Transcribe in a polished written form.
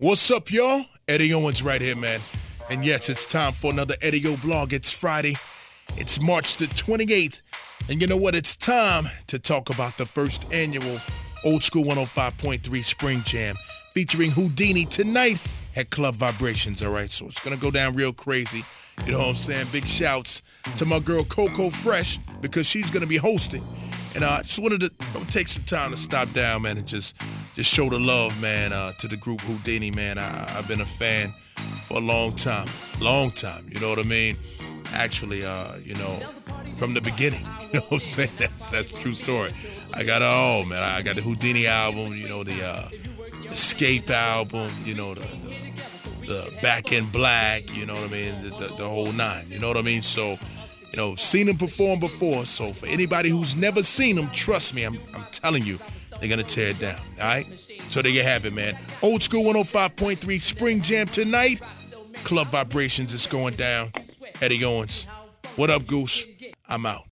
What's up, y'all? Eddie Owens right here, man. And yes, it's time for another Eddie O blog. It's Friday. It's March the 28th. And you know what? It's time to talk about the first annual Old School 105.3 Spring Jam featuring Whodini tonight at Club Vibrations, all right? So it's going to go down real crazy. You know what I'm saying? Big shouts to my girl Coco Fresh because she's going to be hosting. And I just wanted to take some time to stop down, man, and just show the love, man, to the group Whodini, man. I've been a fan for a long time, you know what I mean? Actually, from the beginning, you know what I'm saying? That's a true story. I got it all, man. I got the Whodini album, you know, the Escape album, you know, the Back in Black, you know what I mean? The whole nine, you know what I mean? So, you know, seen him perform before. So for anybody who's never seen him, trust me, I'm telling you, they're going to tear it down, all right? So there you have it, man. Old School 105.3 Spring Jam tonight. Club Vibrations is going down. Eddie Owens. What up, Goose? I'm out.